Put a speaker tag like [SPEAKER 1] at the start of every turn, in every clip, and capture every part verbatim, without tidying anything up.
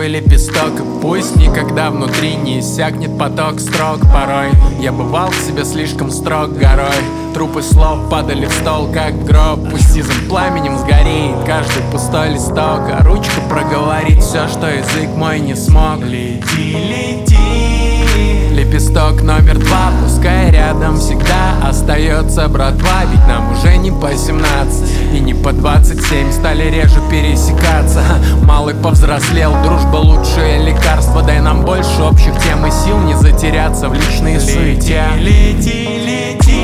[SPEAKER 1] первый лепесток. И пусть никогда внутри не иссякнет поток строк. Порой я бывал к себе слишком строг горой. Трупы слов падали в стол, как в гроб. Пусть сизым пламенем сгорит каждый пустой листок, а ручка проговорит все, что язык мой не смог. Лети, лети. Лепесток номер два, пускай рядом всегда остается братва. Ведь нам уже не по семнадцать и не по двадцать семь, стали реже пересекаться. Малый повзрослел, дружба лучшее лекарство. Дай нам больше общих тем и сил не затеряться в личной суете. Лети, лети.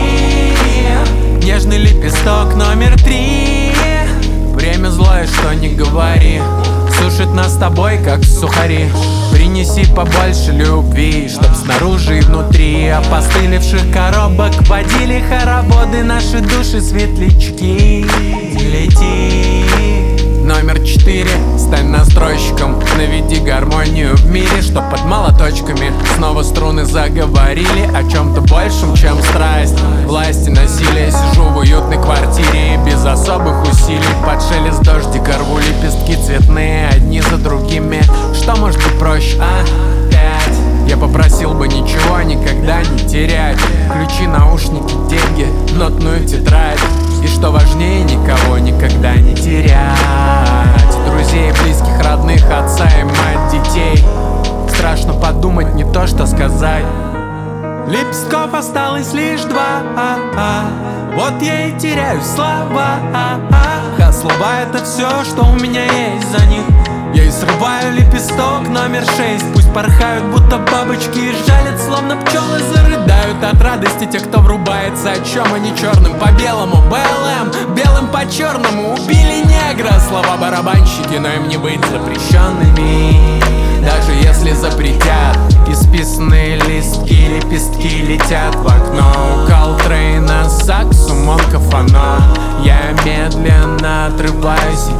[SPEAKER 1] Нежный лепесток номер три. Время злое, что не говори, сушит нас с тобой, как сухари. Принеси побольше любви, чтоб снаружи и внутри опостылевших коробок водили хороводы наши души светлячки. Лети. Номер четыре. Стань настройщиком, наведи гармонию в мире, чтоб под молоточками снова струны заговорили о чем-то большем, чем страсть, власть и насилие. Сижу в уютной квартире без особых усилий. Под шелест дождика рву лепестки цветные одни за другими. Что может быть проще, а? Пять. Я попросил бы ничего никогда не терять. Ключи, наушники, деньги, нотную тетрадь. И что важнее, никого никогда не терять. Друзей, близких, родных, отца и мать, детей. Страшно подумать, не то что сказать. Лепестков осталось лишь два, а -а. Вот я и теряю слова, а -а. А слова это все, что у меня есть за них. Я и срываю лепесток номер шесть. Пусть порхают, будто бабочки, и жалят, словно пчелы зарыдают от радости те, кто врубается. О чем они черным по белому, БЛМ, белым по черному. Убили негра, слова барабанщики, но им не быть запрещенными. Даже если запретят, исписанные листки, лепестки летят в окно. У Колтрейна сакс, у Монка фано. Я медленно отрываюсь